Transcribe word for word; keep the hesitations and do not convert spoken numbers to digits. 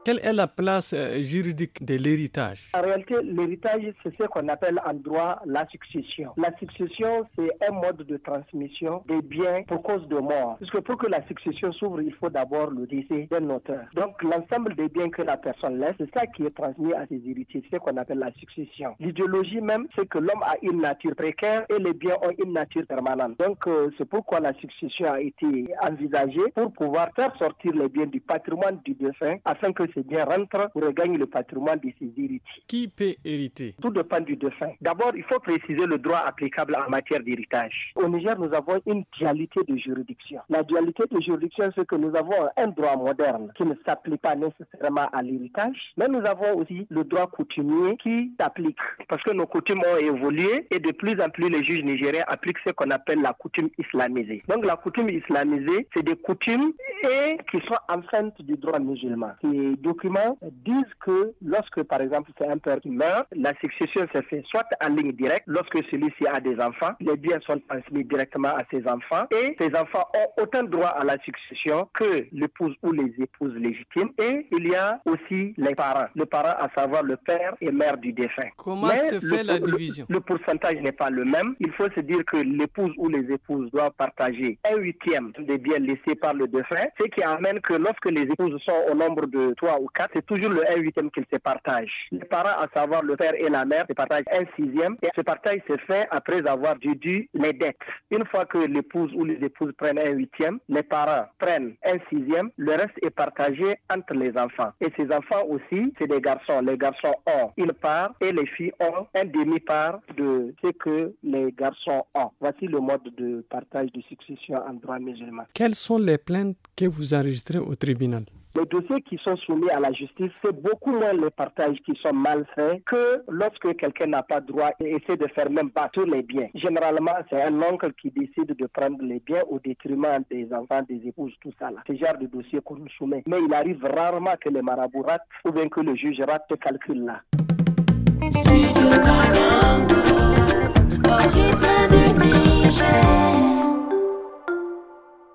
Quelle est la place euh, juridique de l'héritage? En réalité, l'héritage, c'est ce qu'on appelle en droit la succession. La succession, c'est un mode de transmission des biens pour cause de mort. Parce que pour que la succession s'ouvre, il faut d'abord le décès d'un auteur. Donc, l'ensemble des biens que la personne laisse, c'est ça qui est transmis à ses héritiers. C'est ce qu'on appelle la succession. L'idéologie même, c'est que l'homme a une nature précaire et les biens ont une nature permanente. Donc, euh, c'est pourquoi la succession a été envisagée pour pouvoir faire sortir les biens du patrimoine du défunt afin que ces biens rentrent pour regagner le patrimoine de ses héritiers. Qui peut hériter? Tout dépend du défunt. D'abord, il faut préciser le droit applicable en matière d'héritage. Au Niger, nous avons une dualité de juridiction. La dualité de juridiction, c'est que nous avons un droit moderne qui ne s'applique pas nécessairement à l'héritage, mais nous avons aussi le droit coutumier qui s'applique parce que nos coutumes ont évolué et de plus en plus les juges nigériens appliquent ce qu'on appelle la coutume islamisée. Donc la coutume islamisée, c'est des coutumes et qui sont empreintes du droit musulman. Ces documents disent que lorsque, par exemple, c'est un père qui meurt, la succession se fait soit en ligne directe, lorsque celui-ci a des enfants, les biens sont transmis directement à ses enfants et ses enfants ont autant de droit à la succession que l'épouse ou les épouses légitimes. Et il y a aussi les parents. Les parents, à savoir le père et mère du défunt. Comment Mais se fait le, la division? le, le pourcentage n'est pas le même. Il faut se dire que l'épouse ou les épouses doivent partager un huitième des biens laissés par le défunt, ce qui amène que lorsque les épouses sont au nombre de trois ou quatre, c'est toujours le un huitième qu'ils se partagent. Les parents, à savoir le père et la mère, se partagent un sixième et ce partage se fait après avoir déduit les dettes. Une fois que l'épouse ou les épouses prennent un huitième, les parents prennent un sixième, le reste est partagé entre les enfants. Et ces enfants aussi, c'est des garçons. Les garçons ont une part et les filles ont un demi-part de ce que les garçons ont. Voici le mode de partage de succession en droit musulman. Quelles sont les plaintes que vous enregistrez au tribunal? Les dossiers qui sont soumis à la justice, c'est beaucoup moins les partages qui sont mal faits que lorsque quelqu'un n'a pas droit et essaie de faire même pas tous les biens. Généralement, c'est un oncle qui décide de prendre les biens au détriment des enfants, des épouses, tout ça là. C'est le genre de dossier qu'on nous soumet. Mais il arrive rarement que les marabouts ratent ou bien que le juge rate ce calcul-là. Studio Banango, au rythme du Niger.